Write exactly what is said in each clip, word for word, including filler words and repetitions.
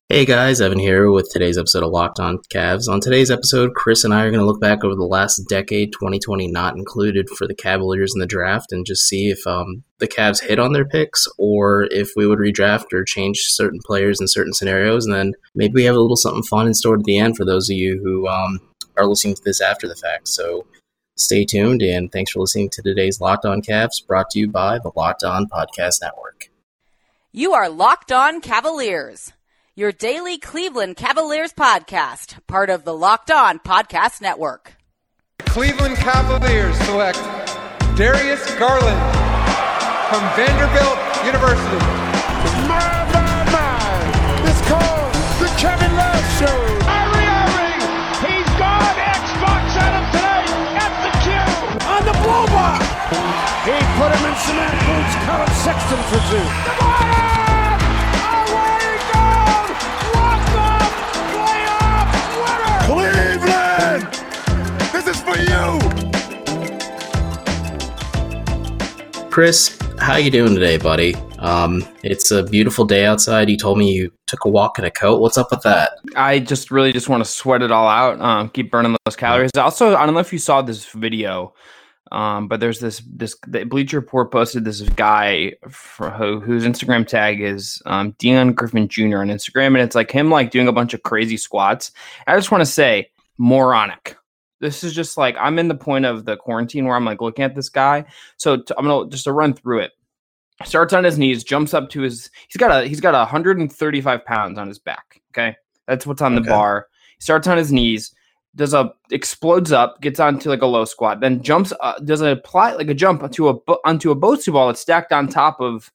Hey guys, Evan here with today's episode of Locked On Cavs. On today's episode, Chris and I are going to look back over the last decade, twenty twenty not included, for the Cavaliers in the draft and just see if um, the Cavs hit on their picks or if we would redraft or change certain players in certain scenarios. And then maybe we have a little something fun in store at the end for those of you who um, are listening to this after the fact. So stay tuned, and thanks for listening to today's Locked On Cavs, brought to you by the Locked On Podcast Network. You are Locked On Cavaliers, your daily Cleveland Cavaliers podcast, part of the Locked On Podcast Network. Cleveland Cavaliers select Darius Garland from Vanderbilt University. My, my, my. It's called the Kevin Love Show. Kyrie Irving, he's gone. Xbox at him today at the Q. On the blow by. He put him in cement boots. Colin Sexton for two. DeMar! Away he goes! Walk-up playoff winner! Cleveland! This is for you! Chris, how you doing today, buddy? Um, it's a beautiful day outside. You told me you took a walk in a coat. What's up with that? I just really just want to sweat it all out, um, keep burning those calories. Also, I don't know if you saw this video, um, but there's this this the Bleacher Report posted this guy for, who, whose Instagram tag is um, Dion Griffin Junior on Instagram, and it's like him like doing a bunch of crazy squats. I just want to say, moronic. This is just like, I'm in the point of the quarantine where I'm like looking at this guy. So t- I'm gonna just to run through it. Starts on his knees, jumps up to his. He's got a he's got one hundred thirty-five pounds on his back. Okay, that's what's on the Okay. bar. He starts on his knees, does a explodes up, gets onto like a low squat, then jumps, uh, does a apply like a jump onto a onto a Bosu ball that's stacked on top of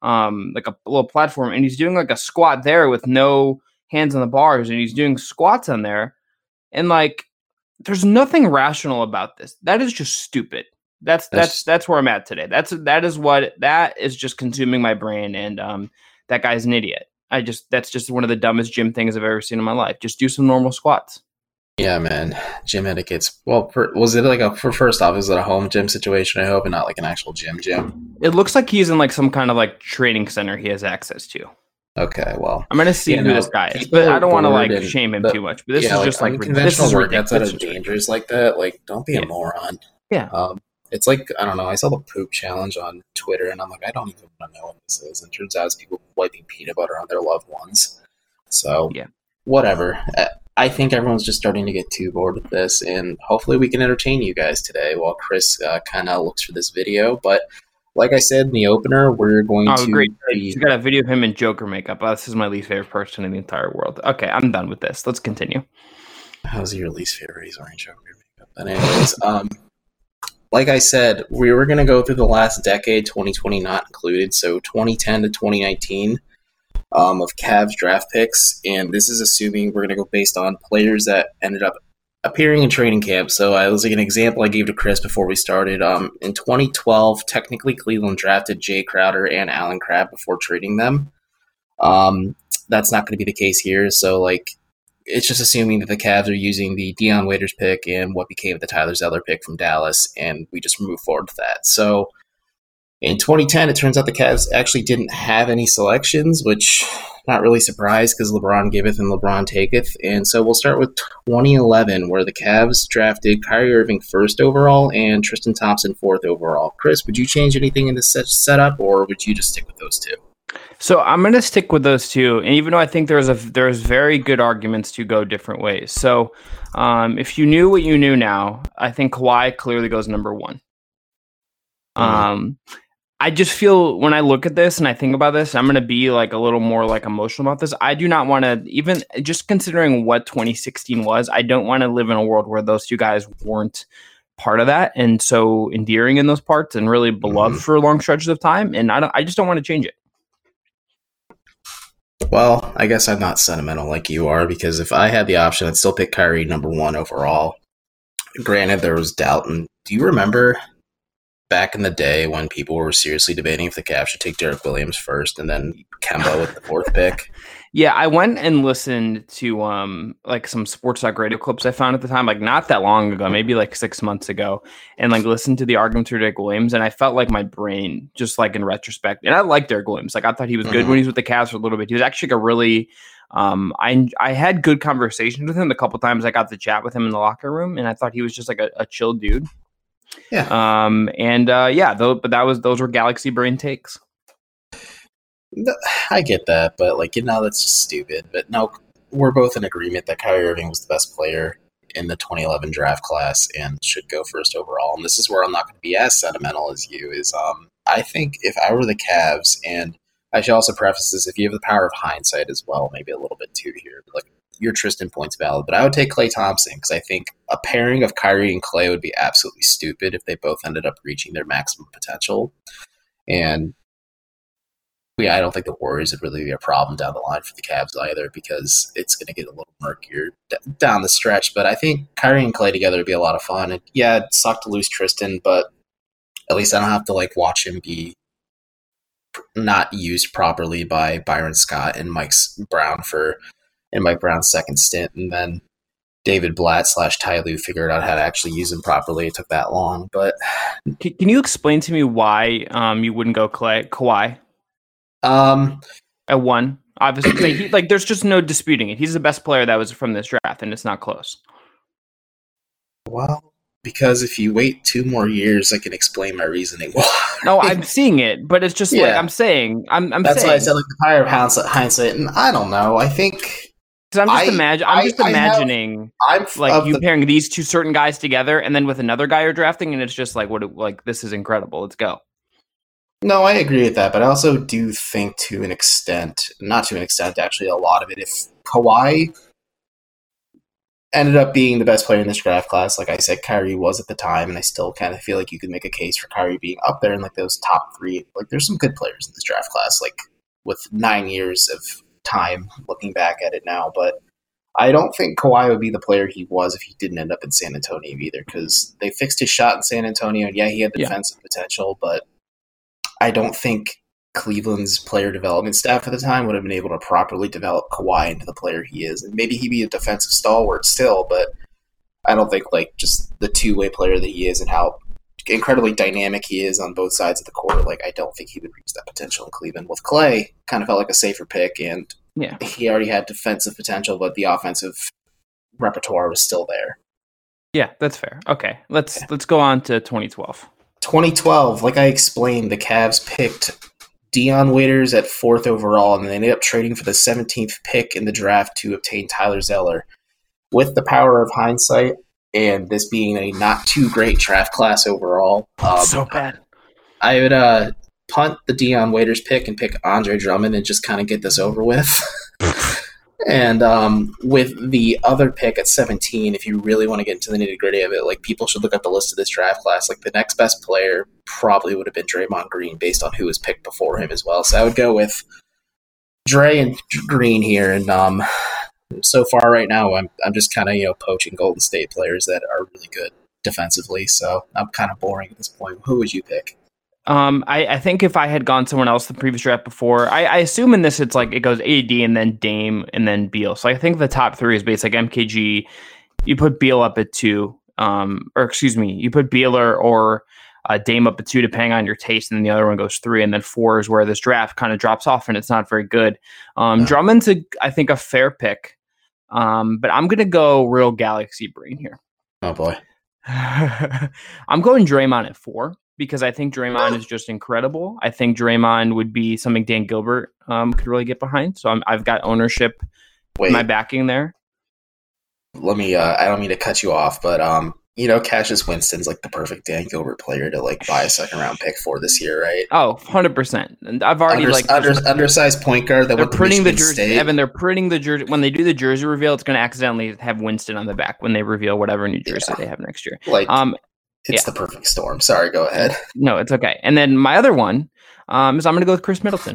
um like a little platform, and he's doing like a squat there with no hands on the bars, and he's doing squats on there, and like there's nothing rational about this. That is just stupid. That's that's That's- that's where I'm at today. That's that is what that is just consuming my brain, and um that guy's an idiot. I just that's just one of the dumbest gym things I've ever seen in my life. Just do some normal squats. Yeah, man. Gym etiquette's well. For, was it like a for first off? Is it a home gym situation? I hope, and not like an actual gym gym. It looks like he's in like some kind of like training center he has access to. Okay, well, I'm gonna see Yeah, who no, this guy is, people but I are don't want to bored like and shame him the- too much. But this yeah, is just like this unconventional is workouts that ridiculous. are dangerous like that. Like, don't be Yeah. a moron. Yeah. Um, it's like I don't know. I saw the poop challenge on Twitter, and I'm like, I don't even want to know what this is. And it turns out it's people wiping peanut butter on their loved ones. So Yeah. whatever. Uh, I think everyone's just starting to get too bored with this, and hopefully we can entertain you guys today while Chris uh, kind of looks for this video. But like I said in the opener, we're going Oh, to great! be. He's got a video of him in Joker makeup. Oh, this is my least favorite person in the entire world. Okay, I'm done with this. Let's continue. How's your least favorite? He's wearing Joker makeup. But anyways, um, like I said, we were going to go through the last decade, twenty twenty not included, so twenty ten to twenty nineteen um, of Cavs draft picks, and this is assuming we're going to go based on players that ended up appearing in training camp. So I was like an example I gave to Chris before we started. Um, in twenty twelve, technically Cleveland drafted Jay Crowder and Alan Crabb before trading them. Um, that's not going to be the case here. So like, it's just assuming that the Cavs are using the Dion Waiters pick and what became the Tyler Zeller pick from Dallas, and we just move forward with that. So in twenty ten, it turns out the Cavs actually didn't have any selections, which not really surprised because LeBron giveth and LeBron taketh. And so we'll start with twenty eleven, where the Cavs drafted Kyrie Irving first overall and Tristan Thompson fourth overall. Chris, would you change anything in this set- setup, or would you just stick with those two? So I'm going to stick with those two, and even though I think there's a there's very good arguments to go different ways. So um, if you knew what you knew now, I think Kawhi clearly goes number one. Mhm. Um, I just feel when I look at this and I think about this, I'm going to be like a little more like emotional about this. I do not want to, even just considering what twenty sixteen was, I don't want to live in a world where those two guys weren't part of that and so endearing in those parts and really beloved Mhm. for long stretches of time. And I don't, I just don't want to change it. Well, I guess I'm not sentimental like you are, because if I had the option, I'd still pick Kyrie number one overall. Granted, there was doubt. And do you remember back in the day when people were seriously debating if the Cavs should take Derek Williams first and then Kemba with the fourth pick? Yeah, I went and listened to um like some Sports Talk radio clips I found at the time, like not that long ago, maybe like six months ago, and like listened to the argument for Derek Williams, and I felt like my brain just like in retrospect, and I like Derek Williams, like I thought he was good Mhm. when he was with the Cavs for a little bit. He was actually like a really Um, I I had good conversations with him the couple times I got to chat with him in the locker room, and I thought he was just like a, a chill dude. Yeah. Um, and uh, yeah, though, but that was those were Galaxy brain takes. I get that, but like you know, that's just stupid. But no, we're both in agreement that Kyrie Irving was the best player in the twenty eleven draft class and should go first overall. And this is where I'm not going to be as sentimental as you. Is um, I think if I were the Cavs, and I should also preface this, if you have the power of hindsight as well, maybe a little bit too here. But like your Tristan point's valid, but I would take Klay Thompson because I think a pairing of Kyrie and Klay would be absolutely stupid if they both ended up reaching their maximum potential. And yeah, I don't think the Warriors would really be a problem down the line for the Cavs either because it's going to get a little murkier d- down the stretch. But I think Kyrie and Klay together would be a lot of fun. And yeah, it sucked to lose Tristan, but at least I don't have to like watch him be not used properly by Byron Scott and Mike Brown for and Mike Brown's second stint, and then David Blatt slash Ty Lue figured out how to actually use him properly. It took that long, but can, can you explain to me why um you wouldn't go Klay Kawhi? Um, at one, obviously, he, like there's just no disputing it. He's the best player that was from this draft, and it's not close. Well, because if you wait two more years, I can explain my reasoning. No, I'm seeing it, but it's just yeah. like I'm saying. I'm. I'm That's saying, why I said like the power of hindsight, hindsight, and I don't know. I think because I'm just I, imagine. I'm I, just I imagining have, like you the, pairing these two certain guys together, and then with another guy you're drafting, and it's just like what? Like this is incredible. Let's go. No, I agree with that, but I also do think to an extent, not to an extent, actually a lot of it, if Kawhi ended up being the best player in this draft class, like I said, Kyrie was at the time, and I still kind of feel like you could make a case for Kyrie being up there in like those top three. Like there's some good players in this draft class, like with nine years of time looking back at it now, but I don't think Kawhi would be the player he was if he didn't end up in San Antonio either, because they fixed his shot in San Antonio, and yeah, he had the yeah. defensive potential, but I don't think Cleveland's player development staff at the time would have been able to properly develop Kawhi into the player he is. And maybe he'd be a defensive stalwart still, but I don't think like just the two-way player that he is and how incredibly dynamic he is on both sides of the court, like I don't think he would reach that potential in Cleveland. With Klay, kind of felt like a safer pick, and yeah. he already had defensive potential, but the offensive repertoire was still there. Yeah, that's fair. Okay, let's yeah. let's go on to twenty twelve. twenty twelve, like I explained, the Cavs picked Dion Waiters at fourth overall, and they ended up trading for the seventeenth pick in the draft to obtain Tyler Zeller. With the power of hindsight, and this being a not too great draft class overall, um, so bad. I would uh, punt the Dion Waiters pick and pick Andre Drummond and just kind of get this over with. And um, with the other pick at seventeen, if you really want to get into the nitty-gritty of it, like people should look at the list of this draft class. Like the next best player probably would have been Draymond Green based on who was picked before him as well. So I would go with Dre and Green here. And um, so far right now, I'm I'm just kind of you know poaching Golden State players that are really good defensively. So I'm kind of boring at this point. Who would you pick? Um, I, I think if I had gone someone else the previous draft before, I, I assume in this it's like it goes A D and then Dame and then Beal. So I think the top three is based like M K G. You put Beal up at two, um, or excuse me, you put Beal or, or uh, Dame up at two, depending on your taste, and then the other one goes three, and then four is where this draft kind of drops off and it's not very good. Um, Drummond's a, I think a fair pick, um, but I'm gonna go real Galaxy brain here. Oh boy, I'm going Draymond at four. Because I think Draymond is just incredible. I think Draymond would be something Dan Gilbert um, could really get behind. So I'm, I've got ownership, Wait, my backing there. Let me, uh, I don't mean to cut you off, but um, you know, Cassius Winston's like the perfect Dan Gilbert player to like buy a second round pick for this year, right? Oh, one hundred percent. And I've already Under, like under, undersized point guard that they're went to printing the Michigan jersey. State. Evan, they're printing the jersey. When they do the jersey reveal, it's going to accidentally have Winston on the back when they reveal whatever new jersey Yeah. they have next year. Like, um, It's yeah. the perfect storm. Sorry, go ahead. No, it's okay. And then my other one um, is I'm going to go with Chris Middleton.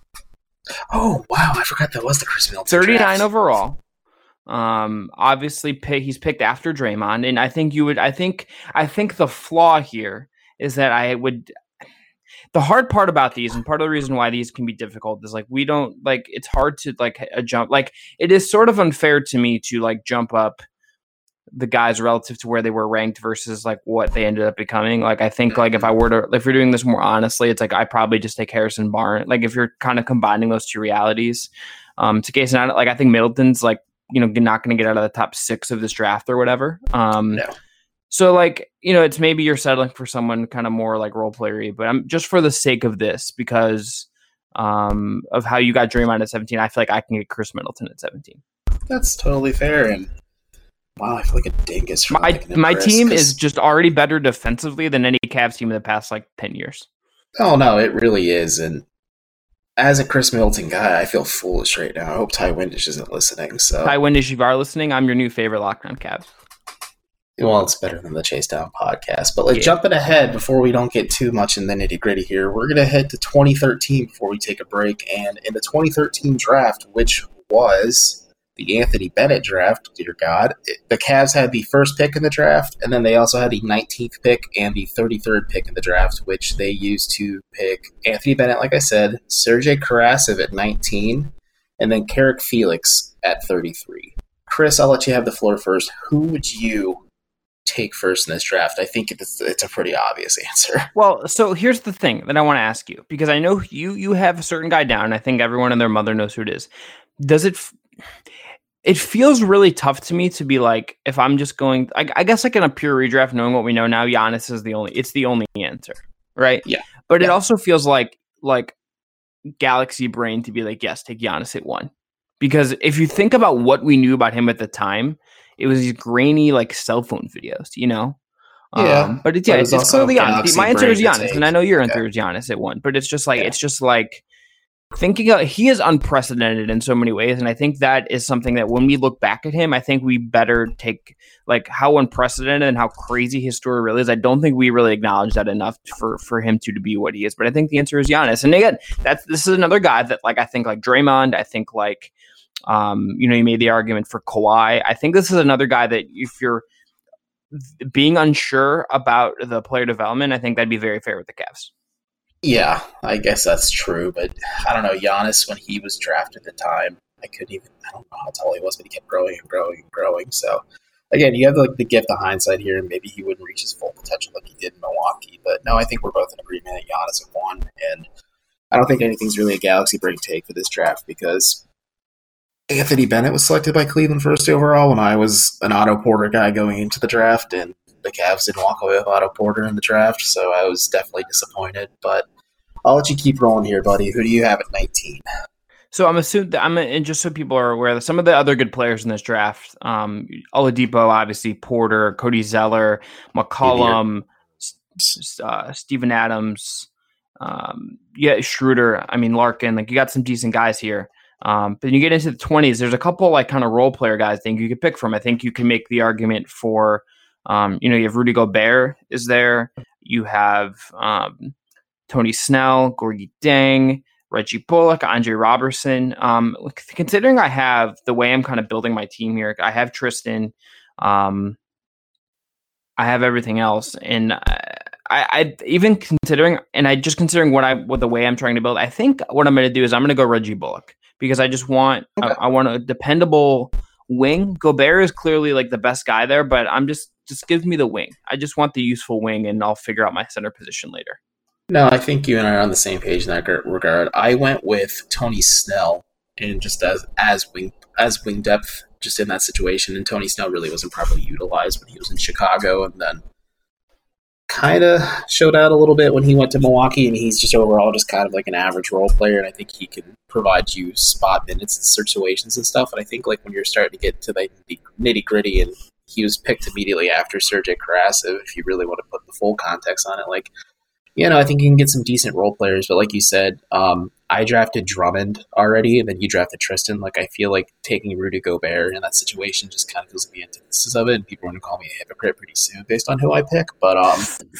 Oh, wow. I forgot that was the Chris Middleton thirty-nine draft. overall. Um, obviously pick, he's picked after Draymond. And I think you would, I think, I think the flaw here is that I would, the hard part about these, and part of the reason why these can be difficult is like, we don't like, it's hard to like a jump. Like it is sort of unfair to me to like jump up the guys relative to where they were ranked versus like what they ended up becoming. Like I think like if I were to, if you're doing this more honestly, it's like I probably just take Harrison Barnes. Like if you're kind of combining those two realities, um, to case not like I think Middleton's like you know not going to get out of the top six of this draft or whatever. Um, No. So like you know it's maybe you're settling for someone kind of more like role playery, but I'm just for the sake of this because um, of how you got Draymond at seventeen. I feel like I can get Chris Middleton at seventeen. That's totally fair. And wow, I feel like a dingus. For My picking him, my Chris, team 'cause- is just already better defensively than any Cavs team in the past like ten years. Oh no, it really is. And as a Chris Middleton guy, I feel foolish right now. I hope Ty Windish isn't listening. So Ty Windish, if you are listening, I'm your new favorite lockdown Cavs. well, it's better than the Chase Down podcast. But like Yeah. jumping ahead before we don't get too much in the nitty gritty here, we're gonna head to twenty thirteen before we take a break. And in the twenty thirteen draft, which was the Anthony Bennett draft, dear God, it, the Cavs had the first pick in the draft, and then they also had the nineteenth pick and the thirty-third pick in the draft, which they used to pick Anthony Bennett, like I said, Sergei Karasev at nineteen, and then Carrick Felix at thirty-three. Chris, I'll let you have the floor first. Who would you take first in this draft? I think it's, it's a pretty obvious answer. Well, so here's the thing that I want to ask you, because I know you you have a certain guy down. And I think everyone and their mother knows who it is. Does it... F- It feels really tough to me to be like, if I'm just going, I, I guess like in a pure redraft, knowing what we know now, Giannis is the only, it's the only answer, right? Yeah. But Yeah. it also feels like, like galaxy brain to be like, yes, take Giannis at one. Because if you think about what we knew about him at the time, it was these grainy like cell phone videos, you know? Yeah. Um, but it's, But yeah, it it's, was it's also clearly Giannis. galaxy My answer is brain to Giannis, take. and I know your Yeah. answer is Giannis at one, but it's just like, Yeah. it's just like, thinking of, he is unprecedented in so many ways, and I think that is something that when we look back at him, I think we better take like how unprecedented and how crazy his story really is. I don't think we really acknowledge that enough for for him to, to be what he is. But I think the answer is Giannis. And again, that's this is another guy that like I think like Draymond. I think like um, you know you made the argument for Kawhi. I think this is another guy that if you're being unsure about the player development, I think that'd be very fair with the Cavs. Yeah, I guess that's true, but I don't know. Giannis, when he was drafted at the time, I couldn't even, I don't know how tall he was, but he kept growing and growing and growing. So, again, you have like the gift of hindsight here, and maybe he wouldn't reach his full potential like he did in Milwaukee. But no, I think we're both in agreement that Giannis at one, and I don't think anything's really a galaxy brain take for this draft because Anthony Bennett was selected by Cleveland first overall when I was an Otto Porter guy going into the draft, and the Cavs didn't walk away with Otto Porter in the draft, so I was definitely disappointed. But I'll let you keep rolling here, buddy. Who do you have at nineteen? So I'm assuming that I'm, and just so people are aware, that some of the other good players in this draft, um, Oladipo, obviously, Porter, Cody Zeller, McCollum, S- uh, Steven Adams, um, yeah, Schroeder. I mean, Larkin. Like you got some decent guys here. Um, but when you get into the twenties, there's a couple like kind of role player guys I think you could pick from. I think you can make the argument for, um, you know, you have Rudy Gobert is there. You have um, Tony Snell, Gorgie Deng, Reggie Bullock, Andre Robertson. Um, considering I have the way I'm kind of building my team here, I have Tristan, um, I have everything else, and I, I even considering, and I just considering what I what the way I'm trying to build. I think what I'm going to do is I'm going to go Reggie Bullock because I just want Okay. I, I want a dependable wing. Gobert is clearly like the best guy there, but I'm just just give me the wing. I just want the useful wing, and I'll figure out my center position later. No, I think you and I are on the same page in that regard. I went with Tony Snell, and just as as wing as wing depth, just in that situation. And Tony Snell really wasn't properly utilized when he was in Chicago, and then kind of showed out a little bit when he went to Milwaukee. And he's just overall just kind of like an average role player, and I think he can provide you spot minutes in situations and stuff. And I think like when you're starting to get to the nitty gritty, and he was picked immediately after Sergei Karasev, if you really want to put the full context on it, like. You know, I think you can get some decent role players, but like you said, um, I drafted Drummond already, and then you drafted Tristan. Like, I feel like taking Rudy Gobert in that situation just kind of feels like the antithesis of it, and people are going to call me a hypocrite pretty soon based on who I pick. But, um,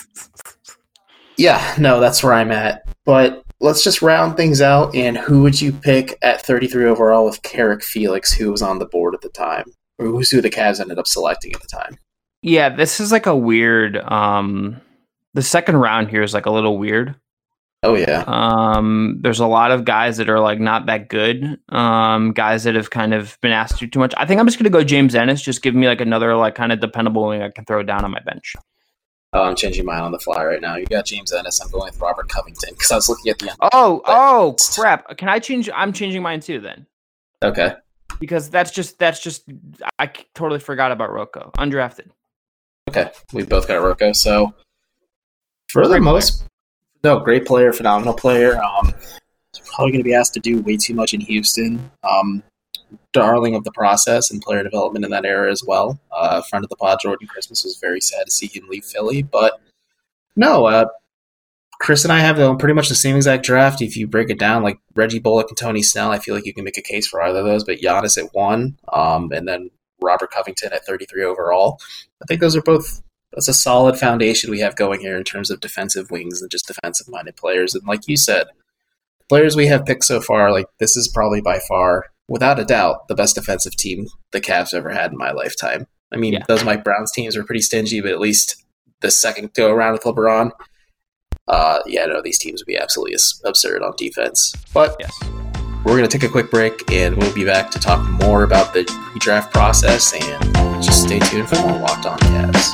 yeah, no, that's where I'm at. But let's just round things out, and who would you pick at thirty-three overall with Carrick Felix, who was on the board at the time? Or who's who the Cavs ended up selecting at the time? Yeah, this is like a weird... Um... The second round here is like a little weird. Oh yeah. Um, there's a lot of guys that are like not that good. Um, guys that have kind of been asked to do too much. I think I'm just gonna go James Ennis. Just give me like another like kind of dependable wing I can throw down on my bench. Oh, I'm changing mine on the fly right now. You got James Ennis. I'm going with Robert Covington because I was looking at the end. Oh, oh crap! Can I change? I'm changing mine too then. Okay. Because that's just that's just I totally forgot about Rocco. Undrafted. Okay, we both got Rocco. So for the Great most, no, great player, phenomenal player. Um, probably going to be asked to do way too much in Houston. Um, darling of the process and player development in that era as well. Uh, friend of the pod, Jordan Christmas, was very sad to see him leave Philly. But no, uh, Chris and I have the, pretty much the same exact draft. If you break it down, like Reggie Bullock and Tony Snell, I feel like you can make a case for either of those. But Giannis at one, um, and then Robert Covington at thirty-three overall. I think those are both. That's a solid foundation we have going here in terms of defensive wings and just defensive-minded players. And like you said, players we have picked so far, like this is probably by far, without a doubt, the best defensive team the Cavs ever had in my lifetime. I mean, Yeah. those Mike Brown's teams were pretty stingy, but at least the second go around with LeBron, uh, yeah, no, these teams would be absolutely as- absurd on defense. But Yes. we're going to take a quick break, and we'll be back to talk more about the redraft process, and just stay tuned for more Locked On Cavs.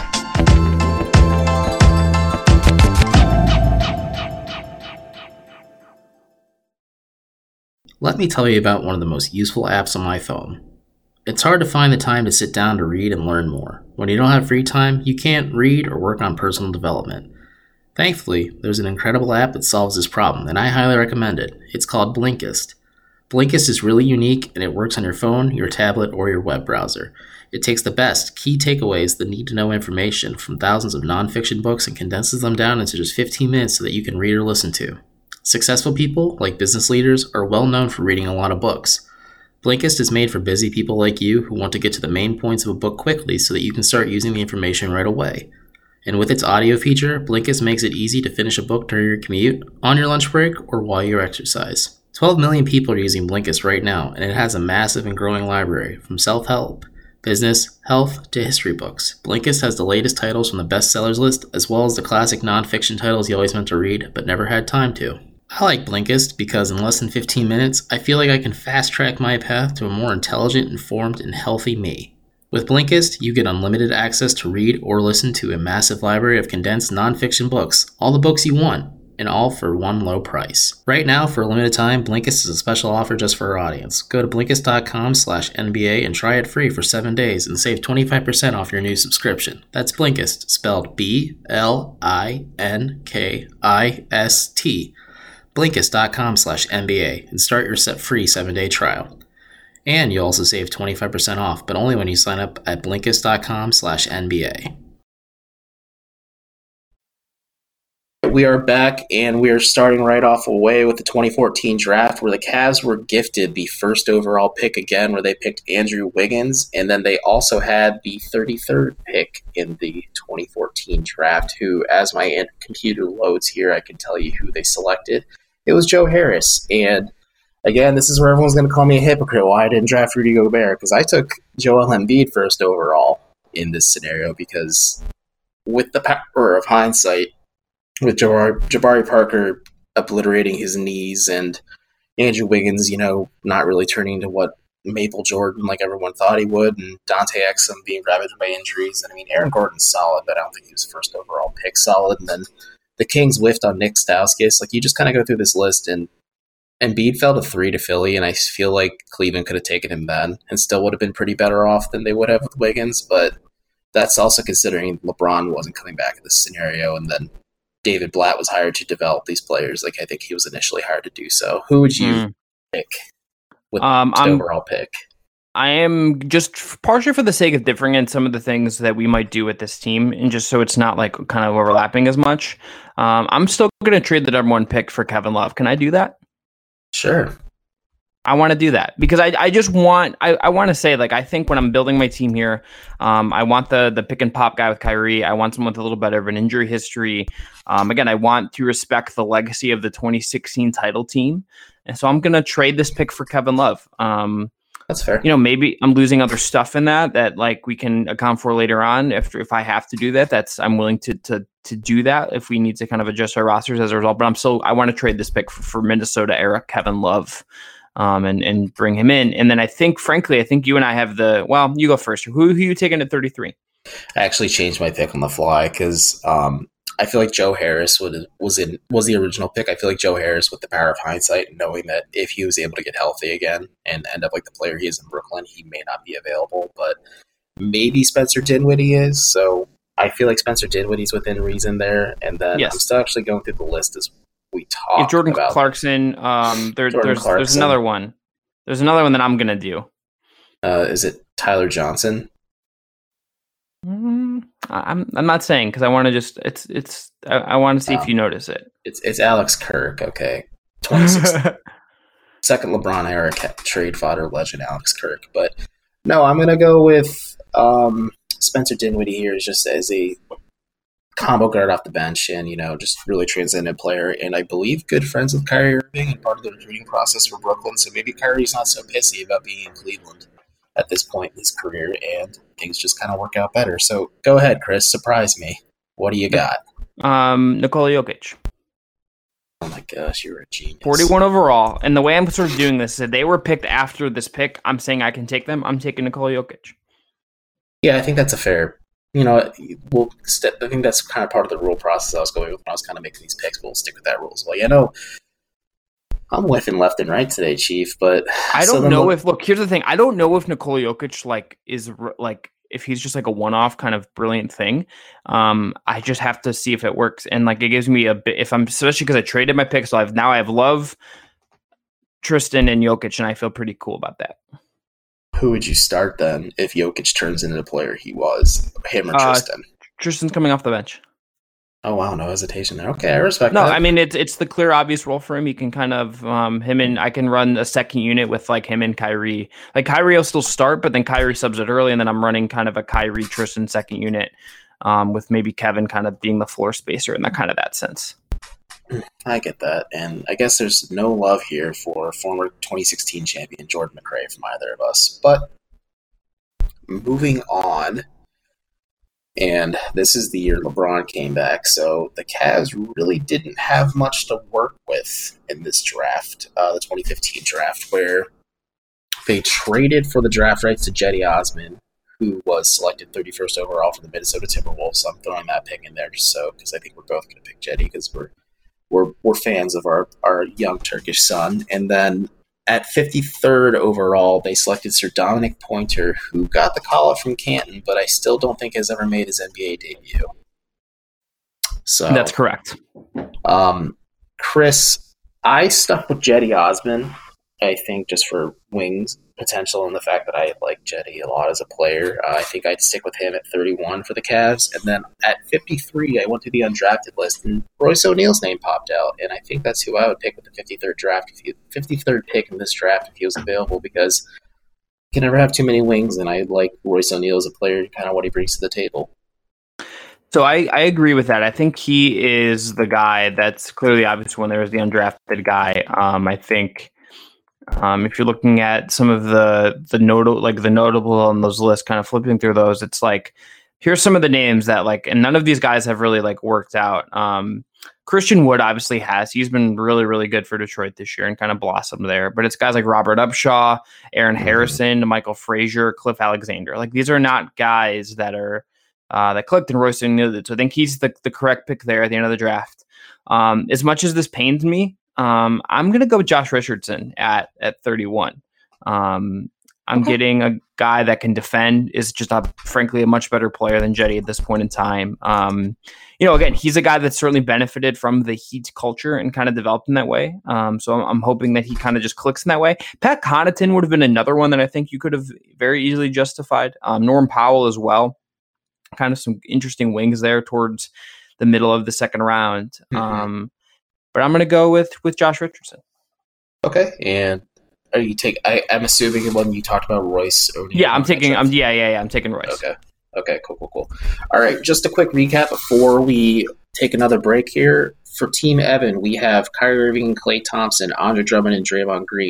Let me tell you about one of the most useful apps on my phone. It's hard to find the time to sit down to read and learn more. When you don't have free time, you can't read or work on personal development. Thankfully, there's an incredible app that solves this problem, and I highly recommend it. It's called Blinkist. Blinkist is really unique, and it works on your phone, your tablet, or your web browser. It takes the best, key takeaways, the need-to-know information from thousands of nonfiction books and condenses them down into just fifteen minutes so that you can read or listen to. Successful people, like business leaders, are well known for reading a lot of books. Blinkist is made for busy people like you who want to get to the main points of a book quickly so that you can start using the information right away. And with its audio feature, Blinkist makes it easy to finish a book during your commute, on your lunch break, or while you exercise. twelve million people are using Blinkist right now, and it has a massive and growing library, from self-help, business, health, to history books. Blinkist has the latest titles from the bestsellers list, as well as the classic nonfiction titles you always meant to read, but never had time to. I like Blinkist because in less than fifteen minutes, I feel like I can fast-track my path to a more intelligent, informed, and healthy me. With Blinkist, you get unlimited access to read or listen to a massive library of condensed nonfiction books, all the books you want, and all for one low price. Right now, for a limited time, Blinkist is a special offer just for our audience. Go to Blinkist.com slash NBA and try it free for seven days and save twenty-five percent off your new subscription. That's Blinkist, spelled B L I N K I S T. Blinkist.com slash NBA and start your set free seven-day trial. And you'll also save twenty-five percent off, but only when you sign up at Blinkist.com slash NBA. We are back, and we are starting right off away with the twenty fourteen draft, where the Cavs were gifted the first overall pick again, where they picked Andrew Wiggins, and then they also had the thirty-third pick in the twenty fourteen draft, who, as my computer loads here, I can tell you who they selected. It was Joe Harris, and again, this is where everyone's going to call me a hypocrite why I didn't draft Rudy Gobert, because I took Joel Embiid first overall in this scenario, because with the power of hindsight, with Jabari, Jabari Parker obliterating his knees and Andrew Wiggins, you know, not really turning into what Maple Jordan, like everyone thought he would, and Dante Exum being ravaged by injuries. And I mean, Aaron Gordon's solid, but I don't think he was first overall pick solid. And then the Kings whiffed on Nick Stauskas. Like, you just kind of go through this list, and Embiid fell to three to Philly, and I feel like Cleveland could have taken him then and still would have been pretty better off than they would have with Wiggins. But that's also considering LeBron wasn't coming back in this scenario, and then David Blatt was hired to develop these players. Like, I think he was initially hired to do so. Who would you mm. pick with um, the overall pick? I am just partially for the sake of differing in some of the things that we might do with this team, and just so it's not like kind of overlapping as much. Um, I'm still going to trade the number one pick for Kevin Love. Can I do that? Sure. I want to do that because I, I just want I, I want to say, like, I think when I'm building my team here, um, I want the the pick and pop guy with Kyrie. I want someone with a little bit of an injury history. Um, again, I want to respect the legacy of the twenty sixteen title team, and so I'm going to trade this pick for Kevin Love. Um, That's fair. You know, maybe I'm losing other stuff in that that like we can account for later on. If if I have to do that, that's I'm willing to to to do that if we need to kind of adjust our rosters as a result. But I'm still I want to trade this pick for, for Minnesota era Kevin Love, um, and and bring him in. And then I think, frankly, I think you and I have the well. You go first. Who who are you taking at thirty-three? I actually changed my pick on the fly because um, I feel like Joe Harris would, was in was the original pick. I feel like Joe Harris, with the power of hindsight, knowing that if he was able to get healthy again and end up like the player he is in Brooklyn, he may not be available, but maybe Spencer Dinwiddie is. So I feel like Spencer Dinwiddie's within reason there. And then Yes. I'm still actually going through the list as we talk If Jordan about. Clarkson, um, there, Jordan there's Clarkson. there's another one. There's another one that I'm gonna do. Uh, is it Tyler Johnson? Mm, I- I'm I'm not saying because I want to just it's it's I, I want to see Oh. if you notice it. It's it's Alex Kirk. Okay, twenty sixteen. Second LeBron era ca- trade fodder legend Alex Kirk. But no, I'm gonna go with um, Spencer Dinwiddie here, just as a combo guard off the bench, and you know, just really transcendent player. And I believe good friends with Kyrie Irving and part of the recruiting process for Brooklyn. So maybe Kyrie's not so pissy about being in Cleveland at this point in his career, and things just kind of work out better. So go ahead, Chris, surprise me. What do you got? Um, Nikola Jokic, Oh my gosh, you're a genius. forty-one overall, and the way I'm sort of doing this is they were picked after this pick. I'm saying I can take them. I'm taking Nikola Jokic. Yeah, I think that's a fair. You know, we'll. St- I think that's kind of part of the rule process I was going with when I was kind of making these picks. We'll stick with that rule as well. You know, I'm whiffing left and right today, Chief. But I so don't then know we'll- if look. Here's the thing. I don't know if Nikola Jokic like is r- like if he's just like a one-off kind of brilliant thing. Um, I just have to see if it works, and like it gives me a bit. If I'm especially because I traded my picks, so I've now I have Love, Tristan, and Jokic, and I feel pretty cool about that. Who would you start then if Jokic turns into the player he was? Him or Uh, Tristan? Tristan's coming off the bench. Oh wow, no hesitation there. Okay, I respect No, that. I mean it's it's the clear obvious role for him. He can kind of um him and I can run a second unit with like him and Kyrie. Like Kyrie will still start, but then Kyrie subs it early, and then I'm running kind of a Kyrie Tristan second unit, um, with maybe Kevin kind of being the floor spacer in that kind of that sense. I get that, and I guess there's no love here for former twenty sixteen champion Jordan McRae from either of us. But moving on, and this is the year LeBron came back, so the Cavs really didn't have much to work with in this draft, uh, the twenty fifteen draft, where they traded for the draft rights to Cedi Osman, who was selected thirty-first overall for the Minnesota Timberwolves. So I'm throwing that pick in there just so, because I think we're both going to pick Cedi because we're We're, we're fans of our, our young Turkish son. And then at fifty-third overall, they selected Sir Dominic Pointer, who got the call-up from Canton, but I still don't think has ever made his N B A debut. So That's correct. um, Chris, I stuck with Cedi Osman, I think, just for wings potential and the fact that I like Cedi a lot as a player. Uh, I think I'd stick with him at thirty-one for the Cavs. And then at fifty-three, I went to the undrafted list, and Royce O'Neal's name popped out. And I think that's who I would pick with the fifty-third draft, if he, fifty-third pick in this draft if he was available, because you can never have too many wings, and I like Royce O'Neal as a player, kind of what he brings to the table. So I, I agree with that. I think he is the guy that's clearly obvious when there is the undrafted guy. Um, I think um, if you're looking at some of the the notable like the notable on those lists, kind of flipping through those, it's like here's some of the names that like, and none of these guys have really like worked out. Um, Christian Wood obviously has. He's been really, really good for Detroit this year and kind of blossomed there. But it's guys like Robert Upshaw, Aaron Harrison, Michael Frazier, Cliff Alexander. Like these are not guys that are uh, that clicked, and Royce O'Neal did. So I think he's the, the correct pick there at the end of the draft. Um, as much as this pains me, um, I'm going to go with Josh Richardson at at thirty-one. Um, I'm Okay. getting a guy that can defend, is just a, frankly a much better player than Cedi at this point in time. Um, you know, again, he's a guy that's certainly benefited from the Heat culture and kind of developed in that way. Um, so I'm, I'm hoping that he kind of just clicks in that way. Pat Connaughton would have been another one that I think you could have very easily justified. Um, Norm Powell as well. Kind of some interesting wings there towards the middle of the second round. Mhm. Um, but I'm going to go with with Josh Richardson. Okay, and are you take? I, I'm assuming when you talked about Royce O'Neal. Yeah, I'm taking. I'm I'm yeah, yeah, yeah. I'm taking Royce. Okay. Okay, cool, cool, cool. All right, just a quick recap before we take another break here. For Team Evan, we have Kyrie Irving, Klay Thompson, Andre Drummond, and Draymond Green.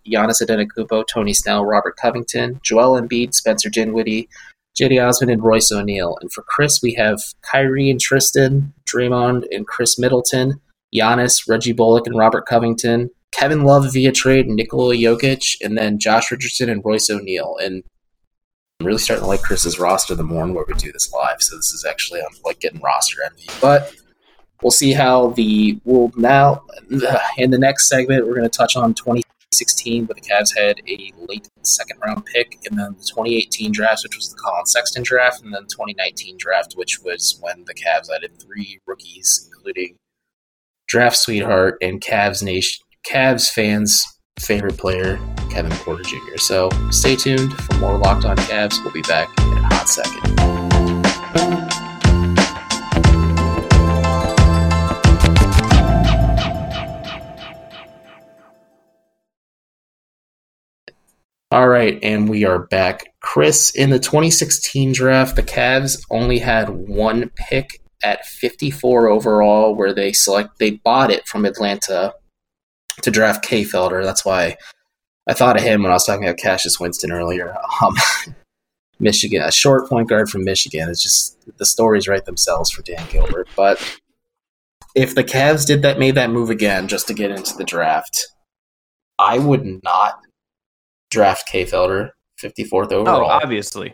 Giannis Antetokounmpo, Tony Snell, Robert Covington, Joel Embiid, Spencer Dinwiddie, J D Osman, and Royce O'Neal. And for Chris, we have Kyrie and Tristan, Draymond and Chris Middleton, Giannis, Reggie Bullock, and Robert Covington, Kevin Love via trade, Nikola Jokic, and then Josh Richardson and Royce O'Neal. And I'm really starting to like Chris's roster the more and more we do this live. So this is actually I'm like getting roster envy. But we'll see how the we'll now in the next segment we're going to touch on twenty sixteen, where the Cavs had a late second round pick, and then the twenty eighteen draft, which was the Colin Sexton draft, and then the twenty nineteen draft, which was when the Cavs added three rookies, including draft sweetheart and Cavs nation Cavs fans' favorite player, Kevin Porter Junior So stay tuned for more Locked On Cavs. We'll be back in a hot second. All right, and we are back. Chris, in the twenty sixteen draft, the Cavs only had one pick at fifty-four overall, where they select they bought it from Atlanta to draft Kay Felder. That's why I thought of him when I was talking about Cassius Winston earlier. Um, Michigan, a short point guard from Michigan. It's just the stories write themselves for Dan Gilbert. But if the Cavs did that, made that move again just to get into the draft, I would not draft Kay Felder, fifty-fourth overall. Oh, obviously.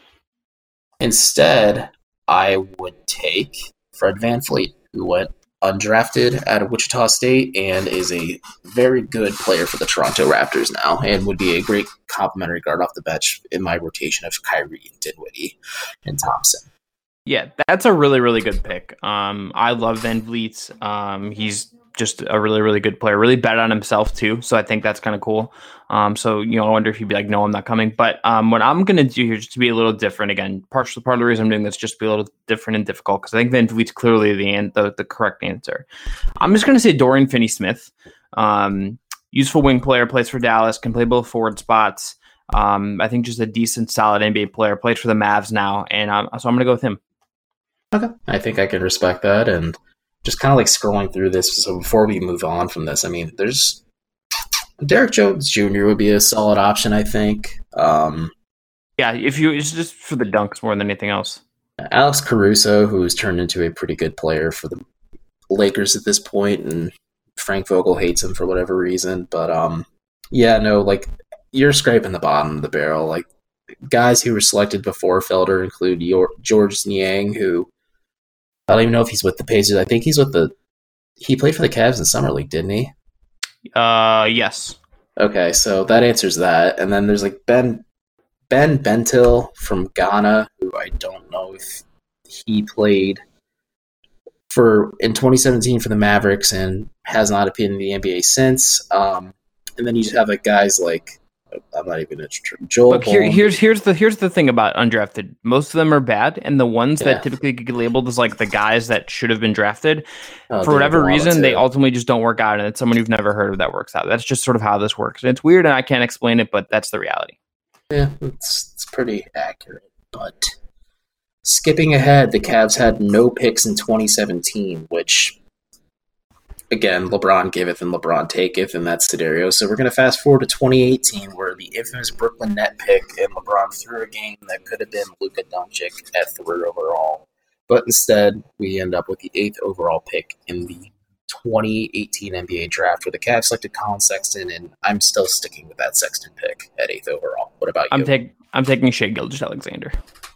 Instead, I would take Fred VanVleet, who went undrafted out of Wichita State and is a very good player for the Toronto Raptors now, and would be a great complimentary guard off the bench in my rotation of Kyrie, Dinwiddie, and Thompson. Yeah, that's a really, really good pick. Um, I love VanVleet. Um, he's just a really, really good player. Really bet on himself too, so I think that's kind of cool. Um, so you know, I wonder if he'd be like, "No, I'm not coming." But um, what I'm going to do here, just to be a little different, again, partially part of the reason I'm doing this, just to be a little different and difficult, because I think VanVleet's clearly the, an- the the correct answer. I'm just going to say Dorian Finney-Smith, um, useful wing player, plays for Dallas, can play both forward spots. Um, I think just a decent, solid N B A player. Plays for the Mavs now, and um, so I'm going to go with him. Okay, I think I can respect that, and just kind of like scrolling through this. So before we move on from this, I mean, there's Derek Jones Junior would be a solid option, I think. Um, yeah, if you it's just for the dunks more than anything else. Alex Caruso, who's turned into a pretty good player for the Lakers at this point, and Frank Vogel hates him for whatever reason. But um, yeah, no, like you're scraping the bottom of the barrel. Like guys who were selected before Felder include your, George Niang, who I don't even know if he's with the Pacers. I think he's with the. He played for the Cavs in Summer League, didn't he? Uh, yes. Okay, so that answers that. And then there's like Ben Ben Bentil from Ghana, who I don't know if he played for in twenty seventeen for the Mavericks and has not appeared in the N B A since. Um, and then you just have like guys like. I'm not even a tr- Joel. Look, here, here's here's the here's the thing about undrafted. Most of them are bad, and the ones Yeah. that typically get labeled as like the guys that should have been drafted, Oh, for whatever David reason, Wallach, they too. ultimately just don't work out, and it's someone you've never heard of that works out. That's just sort of how this works. And it's weird, and I can't explain it, but that's the reality. Yeah, it's it's pretty accurate. But skipping ahead, the Cavs had no picks in twenty seventeen, which again, LeBron giveth and LeBron taketh in that scenario. So we're going to fast forward to twenty eighteen, where the infamous Brooklyn Net pick and LeBron threw a game that could have been Luka Doncic at third overall. But instead, we end up with the eighth overall pick in the twenty eighteen N B A draft, where the Cavs selected Colin Sexton, and I'm still sticking with that Sexton pick at eighth overall. What about you? I'm taking I'm taking Shai Gilgeous-Alexander.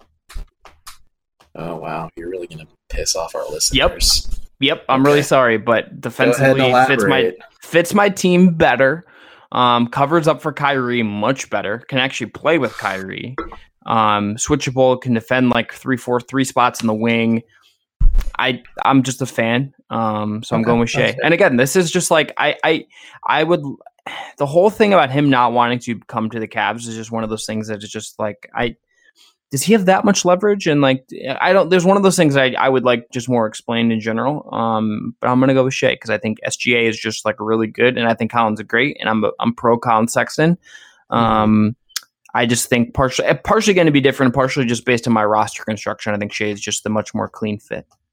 Oh, wow. You're really going to piss off our listeners. Yep. Yep, I'm Okay. really sorry, but defensively and fits my elaborate. fits my team better. Um, covers up for Kyrie much better. Can actually play with Kyrie. Um, switchable, can defend like three, four, three spots in the wing. I I'm just a fan. Um, so I'm Okay, going with Shai. that's fair. And again, this is just like I I I would. The whole thing about him not wanting to come to the Cavs is just one of those things that is just like I. Does he have that much leverage? And like, I don't, there's one of those things I, I would like just more explained in general. Um, but I'm going to go with Shai because I think S G A is just like really good. And I think Colin's a great, and I'm, I'm pro Colin Sexton. Um, I just think partially, partially going to be different, partially just based on my roster construction. I think Shai is just a much more clean fit.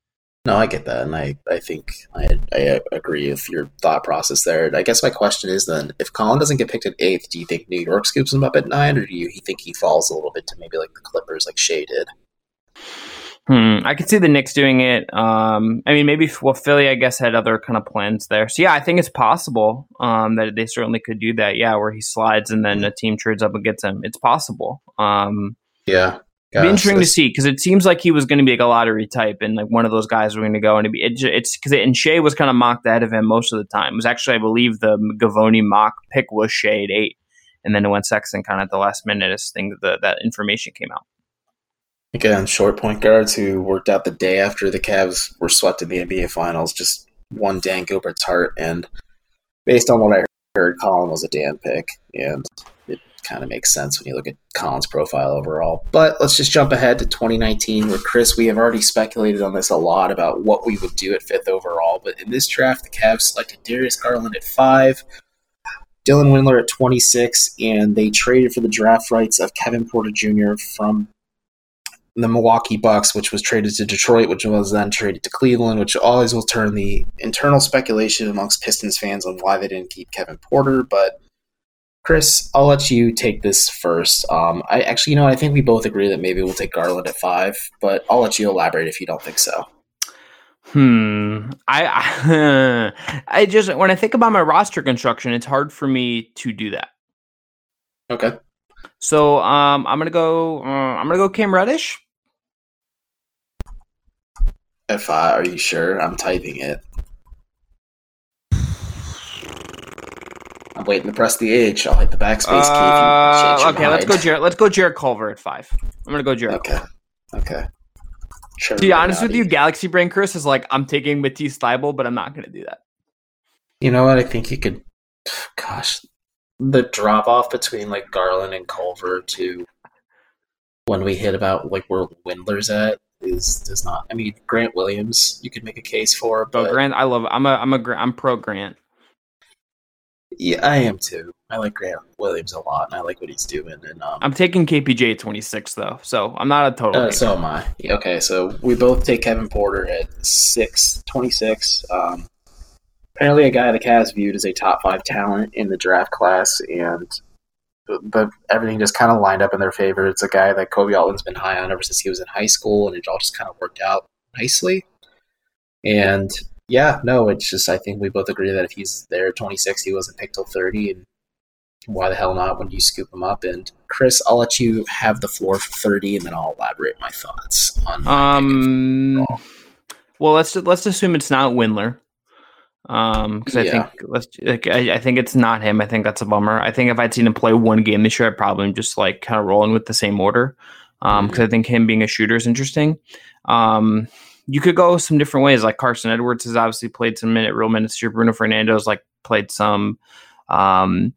No, I get that, and I, I think I, I agree with your thought process there. I guess my question is then, if Colin doesn't get picked at eighth, do you think New York scoops him up at nine, or do you, you think he falls a little bit to maybe like the Clippers, like Shea did? Hmm. I could see the Knicks doing it. Um, I mean, maybe well, Philly, I guess, had other kind of plans there. So yeah, I think it's possible um, that they certainly could do that. Yeah, where he slides and then a team trades up and gets him. It's possible. Um, yeah. It'd be interesting to see because it seems like he was going to be like a lottery type and like one of those guys were going to go and it'd be, it, it's because it, and Shea was kind of mocked ahead of him most of the time. It was actually, I believe, the Gavoni mock pick was Shea at eight, and then it went Sexton kind of at the last minute as thing that that information came out. Again, short point guards who worked out the day after the Cavs were swept in the N B A Finals, just one Dan Gilbert's heart, and based on what I heard, Colin was a Dan pick, and it kind of makes sense when you look at Colin's profile overall. But let's just jump ahead to twenty nineteen, where Chris, we have already speculated on this a lot about what we would do at fifth overall, but in this draft, the Cavs selected Darius Garland at five, Dylan Windler at twenty-six, and they traded for the draft rights of Kevin Porter Junior from the Milwaukee Bucks, which was traded to Detroit, which was then traded to Cleveland, which always will turn the internal speculation amongst Pistons fans on why they didn't keep Kevin Porter. But Chris, I'll let you take this first. Um, I actually, you know, I think we both agree that maybe we'll take Garland at five, but I'll let you elaborate if you don't think so. Hmm. I, I just, when I think about my roster construction, it's hard for me to do that. Okay. So um, I'm gonna go. Uh, I'm gonna go Cam Reddish. At five, are you sure? I'm typing it. I'm waiting to press the H. I'll hit the backspace key. Uh, if you okay, let's go. Jared, let's go. Jared Culver at five. I'm gonna go Jared. Okay. Culver. Okay. Sure. To be honest with you, Galaxy Brain Chris is like, I'm taking Matisse Thybulle, but I'm not gonna do that. You know what? I think you could. Gosh. The drop off between like Garland and Culver to when we hit about like where Windler's at is does not. I mean, Grant Williams, you could make a case for, but oh, Grant, I love. I'm a. I'm a. I'm pro Grant. Yeah, I am too. I like Grant Williams a lot, and I like what he's doing. And um, I'm taking K P J at twenty-six though, so I'm not a total. Uh, so am I. Okay, so we both take Kevin Porter at six, twenty-six. Um, Apparently a guy the Cavs viewed as a top five talent in the draft class, and but everything just kind of lined up in their favor. It's a guy that Kobe Altman's been high on ever since he was in high school, and it all just kind of worked out nicely. And yeah, no, it's just I think we both agree that if he's there at twenty-six, he wasn't picked till thirty, and why the hell not when you scoop him up? And Chris, I'll let you have the floor for thirty, and then I'll elaborate my thoughts on. Um, well, let's let's assume it's not Windler. Um, because I yeah. think let's like I, I think it's not him. I think that's a bummer. I think if I'd seen him play one game this year, I'd probably just like kind of rolling with the same order. Um, because mm-hmm. I think him being a shooter is interesting. Um, you could go some different ways. Like Carson Edwards has obviously played some minute, real minutes here. Bruno Fernando's like played some. Um,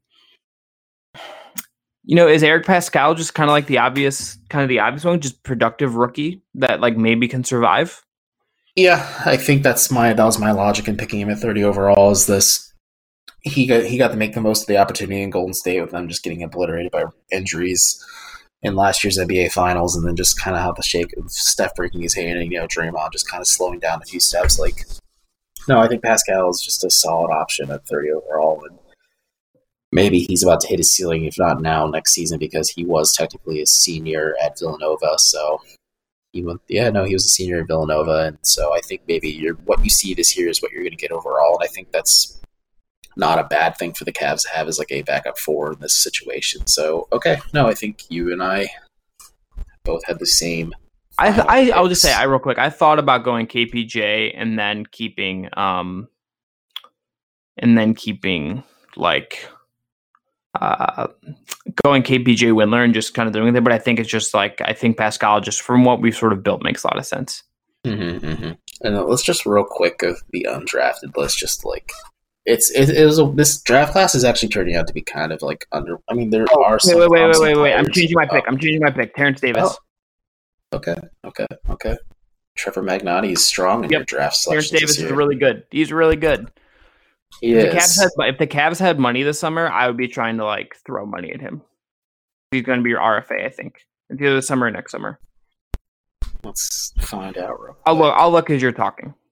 you know, is Eric Pascal just kind of like the obvious, kind of the obvious one, just productive rookie that like maybe can survive? Yeah, I think that's my that was my logic in picking him at thirty overall. Is this he got he got to make the most of the opportunity in Golden State with them just getting obliterated by injuries in last year's N B A Finals, and then just kind of how the shake of Steph breaking his hand and you know Draymond just kind of slowing down a few steps. Like, no, I think Pascal is just a solid option at thirty overall, and maybe he's about to hit his ceiling, if not now, next season, because he was technically a senior at Villanova, so. He went, yeah, no, he was a senior at Villanova, and so I think maybe you're, what you see this year is what you're going to get overall, and I think that's not a bad thing for the Cavs to have as like a backup four in this situation. So, okay, no, I think you and I both had the same. I, I I'll just say, I real quick, I thought about going K P J and then keeping, um, and then keeping like. Uh, going K P J Windler and just kind of doing it, but I think it's just like I think Pascal, just from what we've sort of built, makes a lot of sense. Mm-hmm, mm-hmm. And uh, let's just real quick of the undrafted list. Just like it's it, it was a, this draft class is actually turning out to be kind of like under. I mean, there oh, are some. Wait, wait, wait, wait, wait, wait! I'm changing my pick. I'm changing my pick. Terrence Davis. Oh. Okay, okay, okay. Trevor Magnotti is strong in yep. your draft selection. Terrence Davis is really good. He's really good. He if, is. the Cavs had, if the Cavs had money this summer, I would be trying to like throw money at him. He's going to be your R F A, I think. It's either this summer or next summer. Let's find out real quick. I'll look. I'll look as you're talking.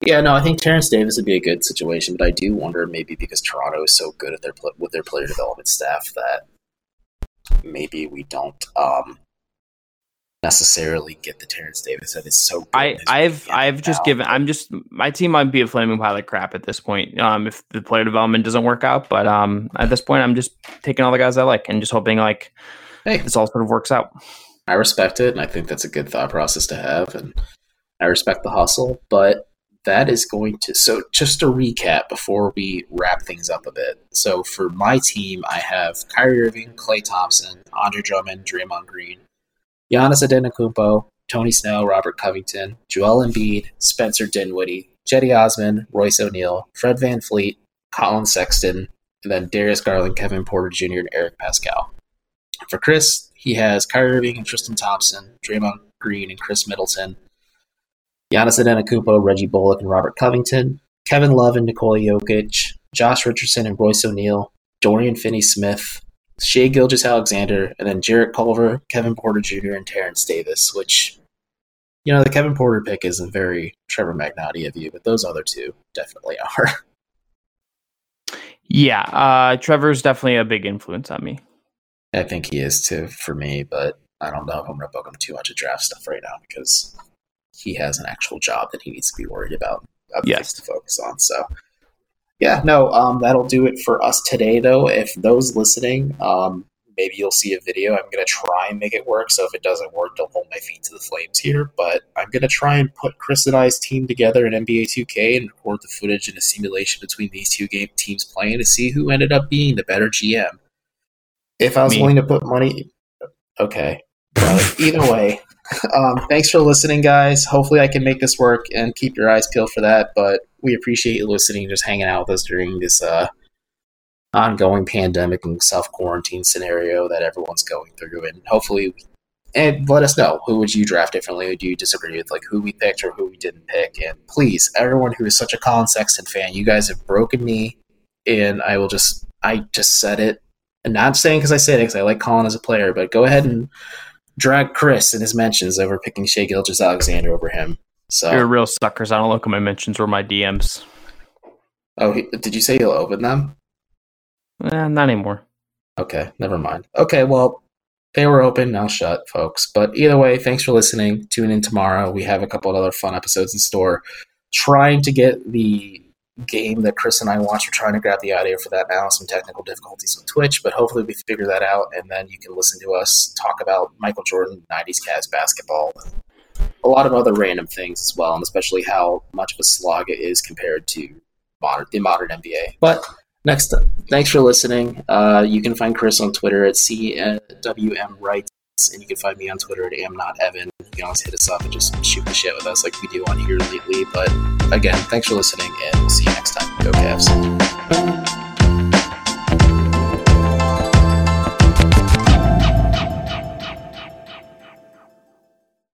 Yeah, no, I think Terrence Davis would be a good situation, but I do wonder maybe because Toronto is so good at their pl- with their player development staff that maybe we don't um, necessarily get the Terrence Davis that is so good. I, I've I've just now. given I'm just my team might be a flaming pile of crap at this point. Um, if the player development doesn't work out, but um, at this point, I'm just taking all the guys I like and just hoping like hey, this all sort of works out. I respect it, and I think that's a good thought process to have, and I respect the hustle, but. That is going to – so just to recap before we wrap things up a bit. So for my team, I have Kyrie Irving, Klay Thompson, Andre Drummond, Draymond Green, Giannis Antetokounmpo, Tony Snell, Robert Covington, Joel Embiid, Spencer Dinwiddie, Cedi Osman, Royce O'Neal, Fred VanVleet, Colin Sexton, and then Darius Garland, Kevin Porter Junior, and Eric Pascal. For Chris, he has Kyrie Irving and Tristan Thompson, Draymond Green and Chris Middleton, Giannis Antetokounmpo, Reggie Bullock, and Robert Covington, Kevin Love and Nikola Jokic, Josh Richardson and Royce O'Neal, Dorian Finney-Smith, Shai Gilgeous-Alexander, and then Jarrett Culver, Kevin Porter Junior, and Terrence Davis, which, you know, the Kevin Porter pick isn't very Trevor Magnotti of you, but those other two definitely are. Yeah, uh, Trevor's definitely a big influence on me. I think he is too for me, but I don't know if I'm going to book him too much of draft stuff right now because he has an actual job that he needs to be worried about. Other yes. things to focus on. So, yeah, no, um, that'll do it for us today, though. If those listening, um, maybe you'll see a video. I'm going to try and make it work. So if it doesn't work, don't hold my feet to the flames here. But I'm going to try and put Chris and I's team together in N B A two K and record the footage in a simulation between these two game teams playing to see who ended up being the better G M. If I was Me. willing to put money, okay. But either way. Um, thanks for listening, guys. Hopefully I can make this work and keep your eyes peeled for that, but we appreciate you listening, just hanging out with us during this uh, ongoing pandemic and self-quarantine scenario that everyone's going through, and hopefully and let us know, who would you draft differently? Do you disagree with like who we picked or who we didn't pick? And please, everyone who is such a Colin Sexton fan, you guys have broken me, and I will just I just said it, and not saying because I said it because I like Colin as a player, but go ahead and drag Chris in his mentions over picking Shai Gilgeous-Alexander over him. So You're real suckers. I don't look at my mentions or my D Ms. Oh, he, did you say you'll open them? Eh, not anymore. Okay, never mind. Okay, well, they were open, now shut, folks. But either way, thanks for listening. Tune in tomorrow. We have a couple of other fun episodes in store. Trying to get the game that Chris and I watched. We're trying to grab the audio for that now. Some technical difficulties with Twitch, but hopefully we figure that out, and then you can listen to us talk about Michael Jordan, nineties Cavs basketball, and a lot of other random things as well, and especially how much of a slog it is compared to modern the modern N B A. But next, thanks for listening. Uh, you can find Chris on Twitter at C W M Wrights, and you can find me on Twitter at am not Evan. You can always hit us up and just shoot the shit with us like we do on here lately. But again, thanks for listening, and we'll see you next time. Go Cavs.